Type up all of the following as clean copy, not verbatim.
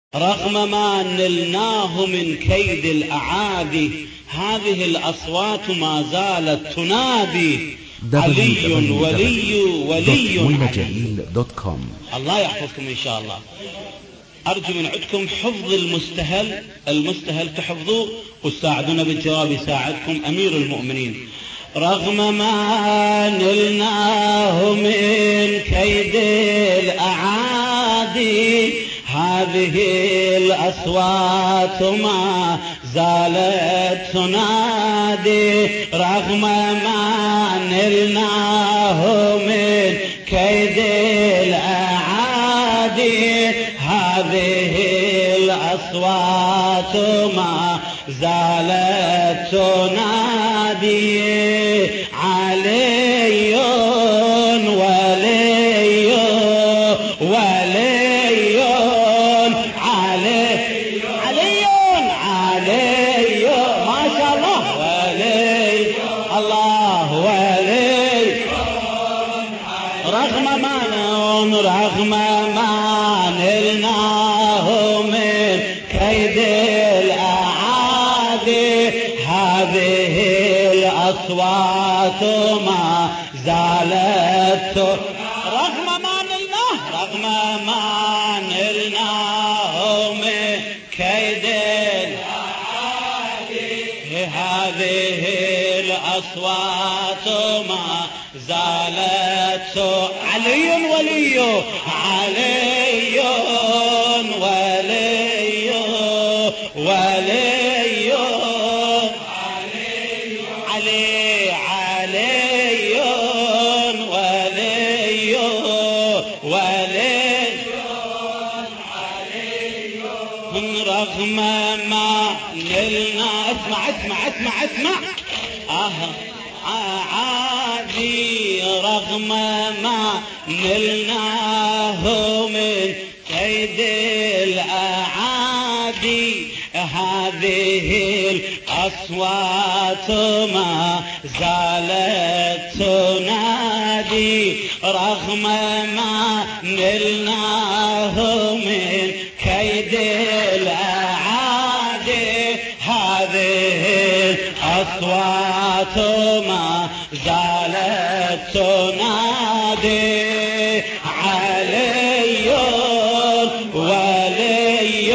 رغم ما نلناه من كيد الأعادي هذه الأصوات ما زالت تنادي علي ولي ولي علي. الله يحفظكم إن شاء الله. أرجو من عندكم حفظ المستهل تحفظوه وتساعدونا بالجواب يساعدكم أمير المؤمنين. رغم ما نلناه من كيد الأعادي هذه الأصوات ما زالت تنادي. رغم ما نلناه من كيد الأعادي هذه الأصوات ما زالت تنادي علي ولي ولي علي ما شاء الله ولي الله ولي. رغم ما نلناه من كيد الأعادي هذه الأصوات ما زالت رغم ما نلناه من كيد الأعادي هذه الأصوات ما زالت علي ولي ولي علي ولي رغم ما نلنا اسمع عادي. رغم ما نلناه من كيد الأعادي هذه الأصوات ما زالت تنادي. رغم ما نلناه من كيد الأعادي هذه الأصوات ما زالت تنادي علي ولي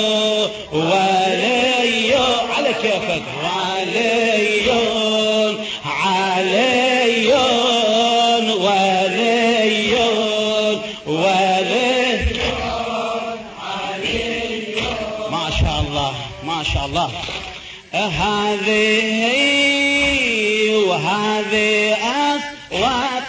على كيفك علي ما شاء الله. وهذه أصوات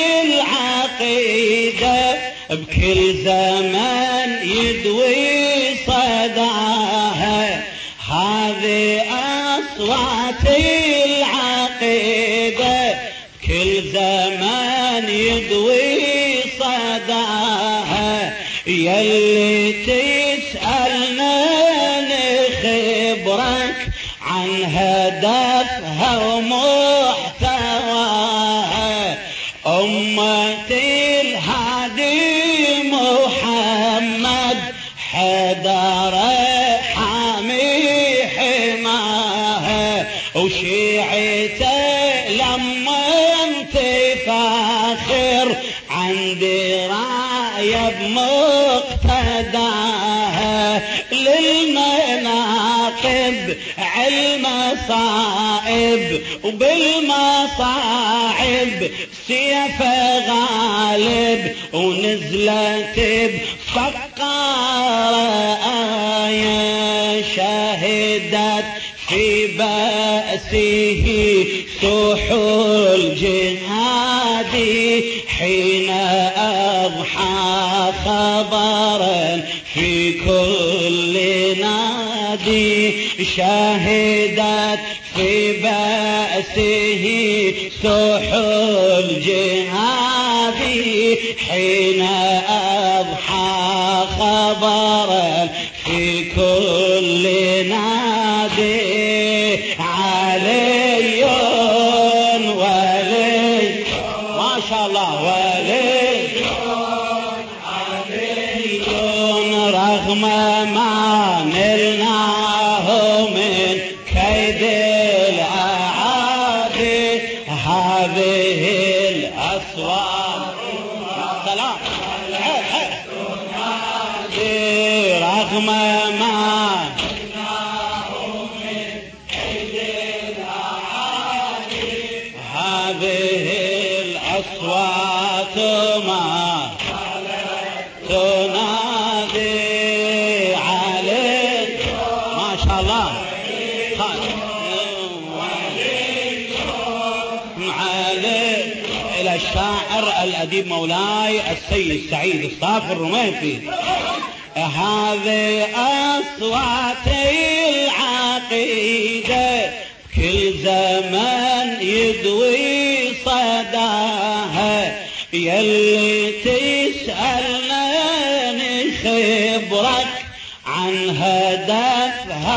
العقيدة بكل زمن يدوي صداها. هذه أصوات العقيدة بكل زمن يدوي صداها. يلي تسألنا نخبرك عن هدفها ومحتواها. أمة الهادي محمد حيدر حامي حماها. وشيعته لما تفاخر عندي راية بمقتداها. للمناقب علم صائب وبالمصاعب سيف غالب. ونزلت بفقارة آية شهدت في بأسه سحول جهادي حين أضحى خبرا في كل نادي. شهدت في بأسه سحول جهادي حين أضحى خبرا في كل نادي. علي ولي ما شاء الله ولي رغم ما نلناه من كيد الأعادي هذه الأصوات سلام رغم ما هذه الأصوات ما تنادي عليك ما شاء الله عليك إلى الشاعر الأديب مولاي السيد سعيد الصافي الرميثي. هذه أصواتي العقيدة كل زمن يدوي صداها يلي تسألنا نخبرك عن هدفها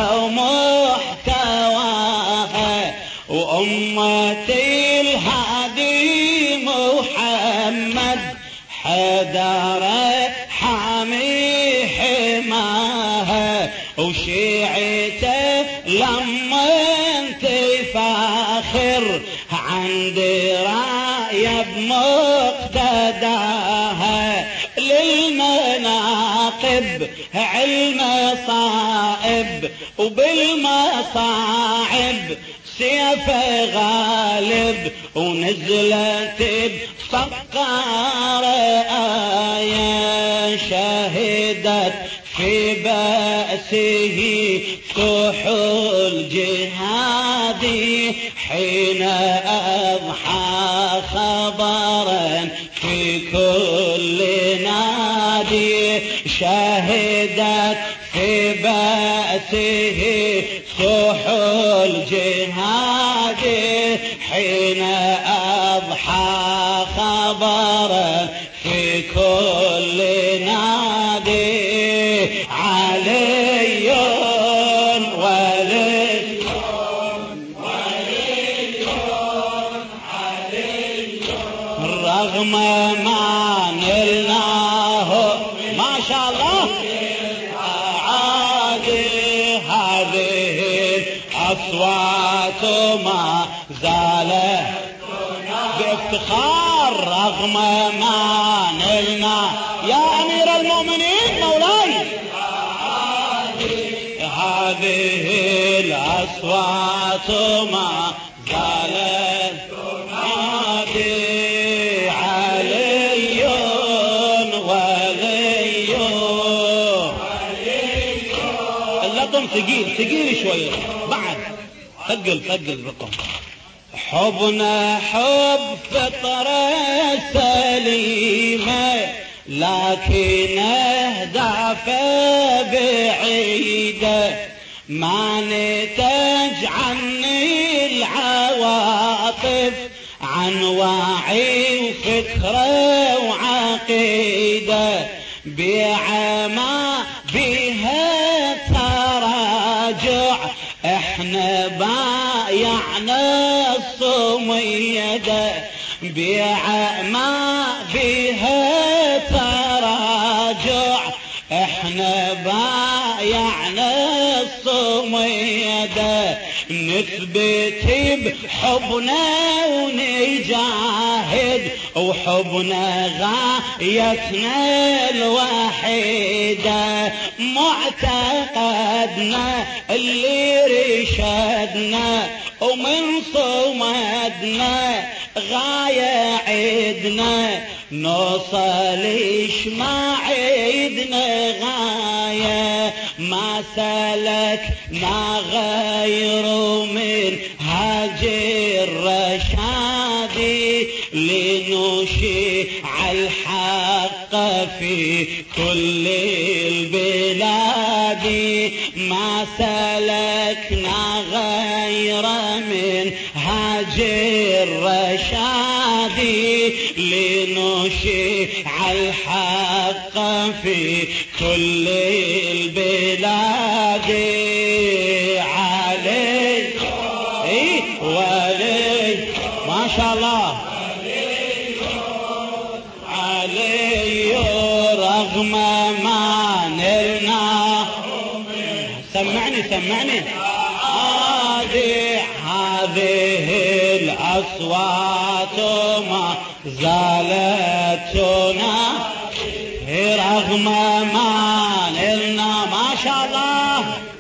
ومحتواها وأمتي الهادي محمد حداره حامي حماها وشيعته لما تفاخر عند راية بمقتداها للمناقب علم صائب وبالمصاعب سيف غالب ونزلت بفقار آية شهدت في بأسه كحول جهادي حين أضحى خبرا في كل نادي شهدت في بأسه كحول جهادي حين أضحى خبرا في كل نادي علي ولي رغم ما نلناه ما شاء الله عادي هذه الأصوات ما زالت بافتخار رغم ما نلنا يا أمير المؤمنين مولاي هذه الأصوات ما زالت تنادي علي ولي اللقم ثقيل شوية بعد ثقل الرقم حبنا حب فطرة سليمة لكن أهدافه بعيدة ما نتج عني العواطف عن وعي وفكرة وعقيدة بعما بها تراجع احنا بايعنا الصميدة بعما بها تراجع احنا بايعنا الصميدة نثبت بحبنا ونجاهد وحبنا غايتنا الوحيدة معتقدنا اللي رشدنا ومن صمدنا غاية عيدنا نوصلش ما عيدنا غاية ما سلكنا غير من هاج الرشاد لنشيع الحق في كل البلاد ما سلكنا غير من هاج الرشاد لنشيع الحق في كل البلاد علي ولي ما شاء الله علي رغم ما نلنا سمعني هذه الأصوات ما زالت تنادي رغم ما نلنا ما شاء الله.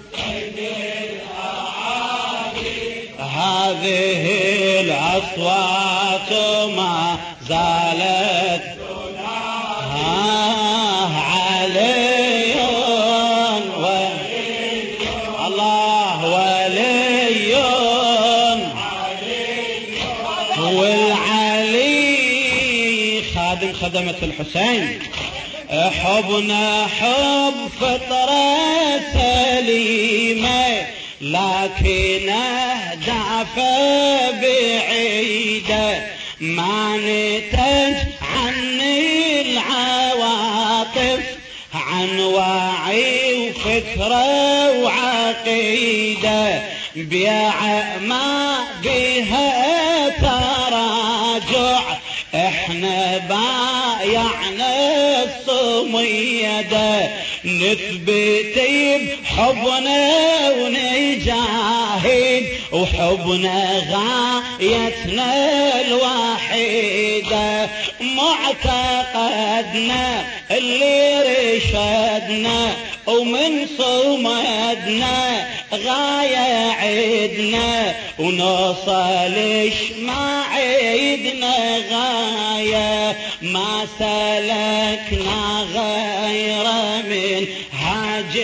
هذه الأصوات ما زالت علي الله ولي والعلي خادم خدمة الحسين. حبنا حب فطرة سليمة لكنه ضعف بعيدة ما نتج عني العواطف عن وعي وفكرة وعقيدة بيع ما بها تراجع احنا بايعنا الصميدة نثبت بحبنا ونجاهد وحبنا غايتنا الوحيدة معتقدنا اللي رشدنا ومن صمدنا غاية عدنا ونوصلش ما عيدنا غاية ما سلكنا غير من هاج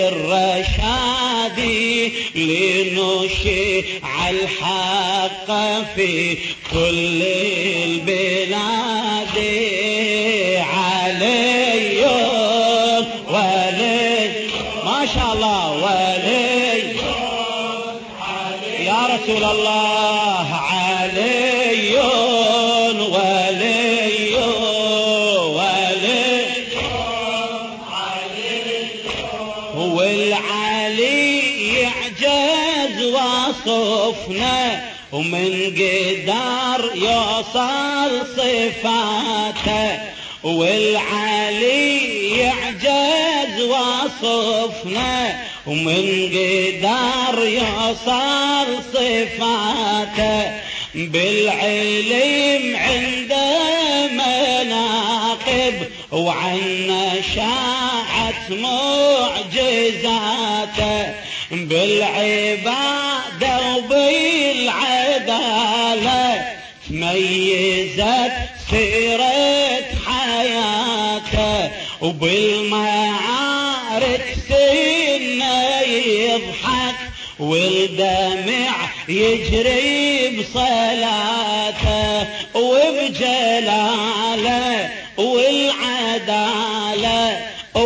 الرشادي لنشيع الحق في كل البلاد علي ولي ما شاء الله ولي يا رسول الله علي ولي والعلي يعجز وصفنا ومن قدر يوصل صفاته والعلي يعجز وصفنا ومن قدر يوصل صفاته بالعلم عنده مناقب وعنا شاعت معجزاته بالعبادة وبالعدالة تميزت سيرة حياته وبالمعارك سنة يضحك والدمع يجري بصلاته وبجلاله والعدالة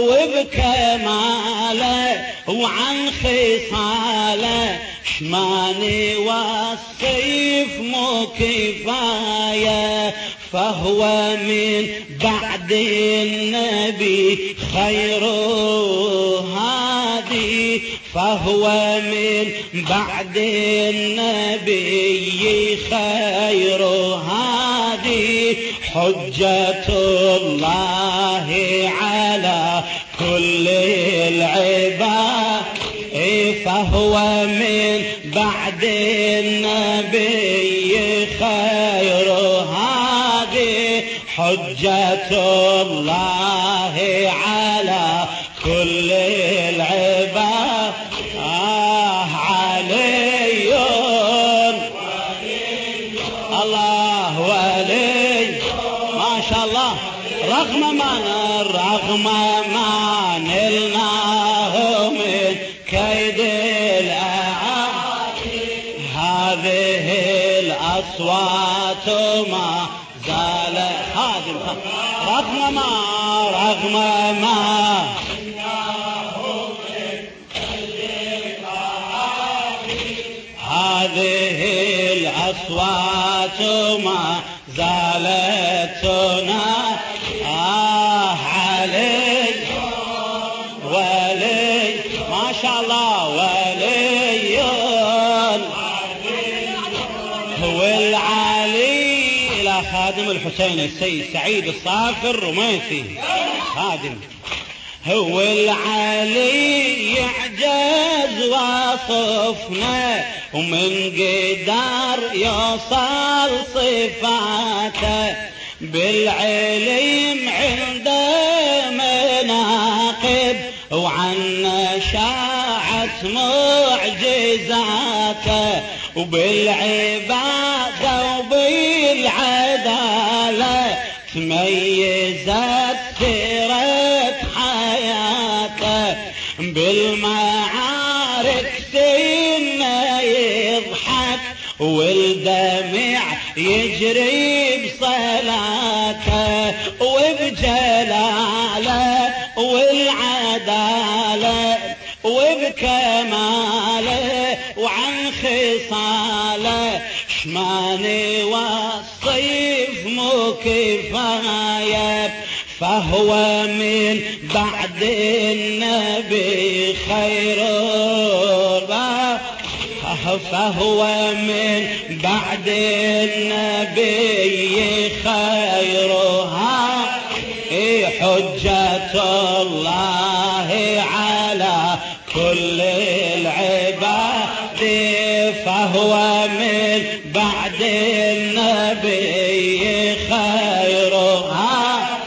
وبكماله وعن خصاله شماني والصيف مو كفاية فهو من بعد النبي خير هادي فهو من بعد النبي خير هادي حجة الله على كل العباد فهو من بعد النبي خير هادي حجة الله على كل العباد علي الله ولي ما شاء الله رغم ما نلناه من كيد الأعادي هذه الأصوات ما زالت خادم رغم ما هذه الأصوات ما زالت تنادي علي ولي ما شاء الله ولي هو العلي إلى خادم الحسين السيد سعيد الصافر الرميثي خادم هو العلي وصفنا ومن قدر يوصل صفاته بالعلم عنده مناقب وعنا شاعت معجزاته وبالعبادة وبالعدالة تميزت سيرة حياته بالمعارك سنة يضحك والدمع يجري بصلاته وبجلاله والعدالة وبكماله وعن خصاله شما نوصف مو كفاية فهو من بعد النبي خير فهو من بعد النبي خيرها حجة الله على كل العباد فهو من بعد النبي خيرها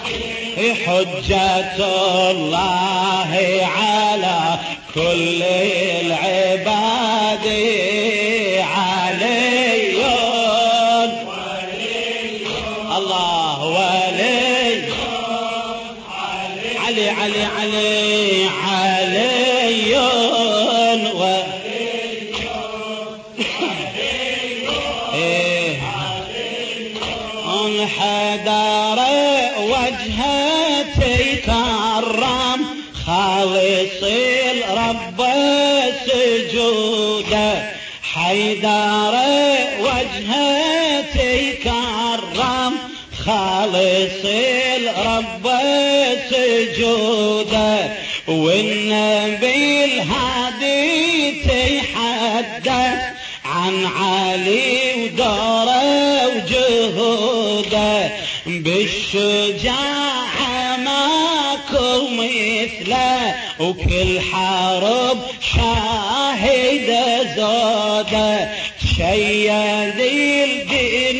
حجة الله على كل العباد علي الله ولي علي علي علي علي حدار وجهتي كرم خالص الرب سجوده حيدار وجهتي كرم خالص الرب سجوده والنبي الهادي تحدث عن علي ودوره وجهوده بالشجاعة ماكو مثله وكل حرب شاهد زوده تشيد الدين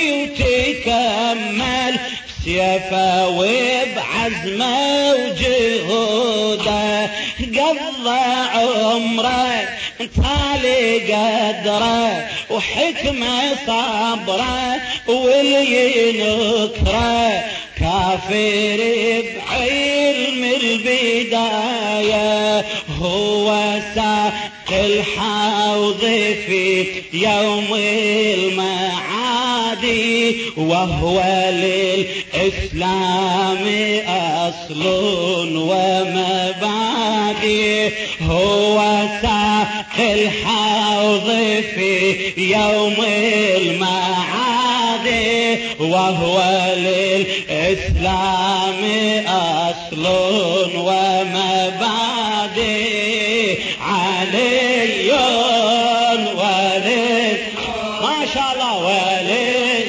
وتكمل سيفه وبعزمه وجهوده قضى عمره تالي قدره وحكمه صبره واللي نكره كافر بعلم البداية هو ساق الحوض في يوم المعادي وهو للإسلام أصل ومبادئ هو ساق الحوض في يوم المعادي وهو للإسلام أصل ومبادئ علي ولي ما شاء الله ولي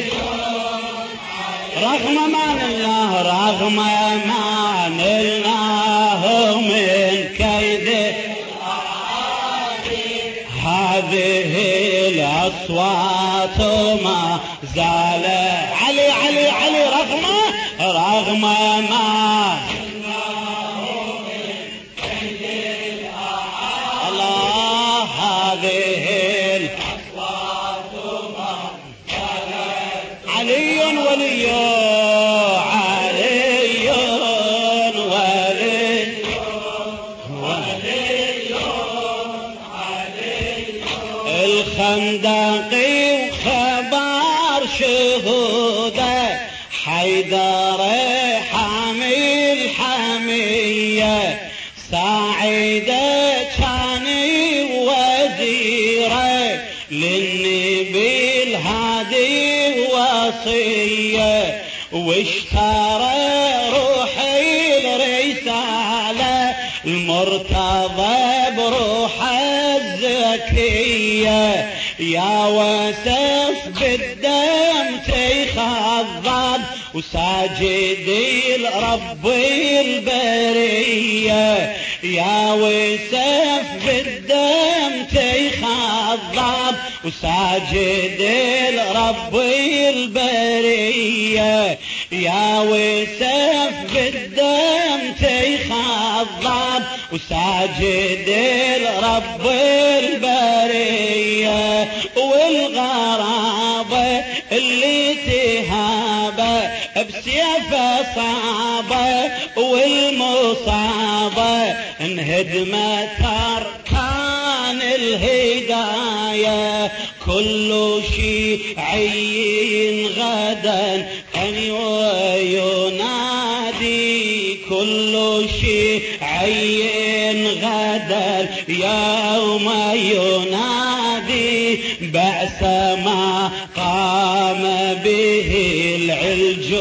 رغم من الله رغم من الله من كيده هذه الأصوات ما زال علي علي علي رغم ما الله هذه الأصوات ما زال علي ولي الخندقي وخبر شهوده حيدر حامل حمية سعيدة كاني وزيره للنبي الهادي وصية واشترى روحي الرسالة المرتضى بروح الزكية يا وسف بالدم تيخضب وساجدي لرب البرية يا وسف بالدم تيخضب وساجدي لرب البرية يا وسف بالدم تيخضب وساجدي لرب البرية والغرابة اللي تهابه بسيفه صعبه والمصابه انهدمت أركان الهداية كل شيعي غدا أن ينادي كل شيعي غدا يوم ينادي بأس ما قام به العلج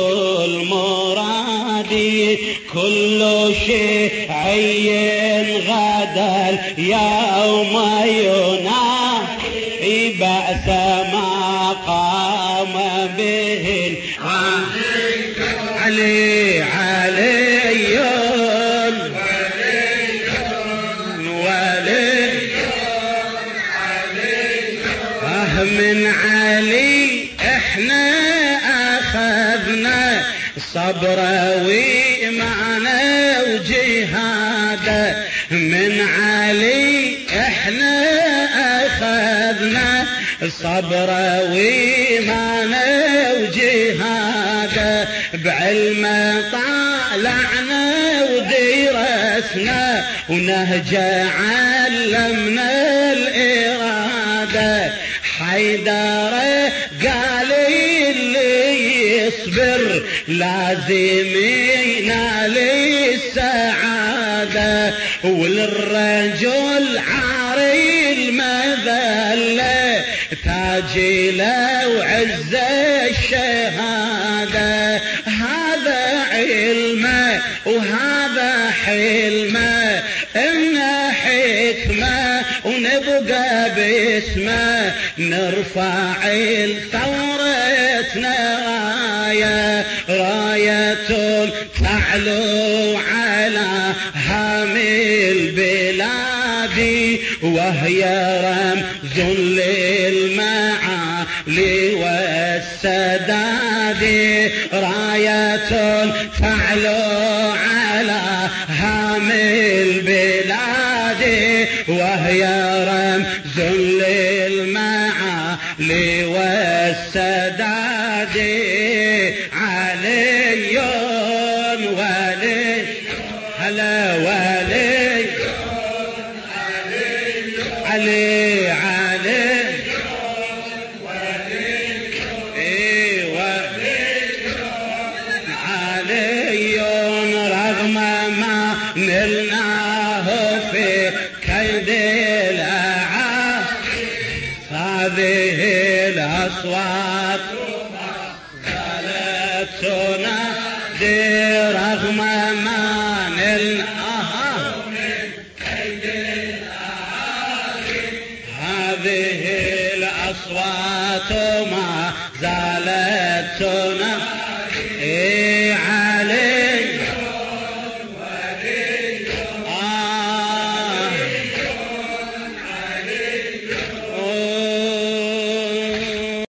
المرادي كل شيعي غدا يوم ينادي بأس ما قام به علي من علي احنا اخذنا صبره وإيمانه وجهاده من علي احنا اخذنا صبره وإيمانه وجهاده بعلمه طالعنا ودرسنا ونهجه علمنا الإرادة حيدر قال اللي يصبر لازم ينال السعادة وللرجل عاري المذلة تاج له وعز الشهادة هذا علمه وهذا حلمه إنه حكمة ونبقى باسمه نرفع ثورتنا راية تعلو على هام البلاد وهي رمز للمعالي والسداد راية تعلو على هام البلاد وهي رمز للمعالي والسداد علي ولي هلا ولي علي علي علي رغم ما نلناه في كيد هذه الأصوات زالت تنادي رغم ما نلناه هذه الأصوات ما زالت تنادي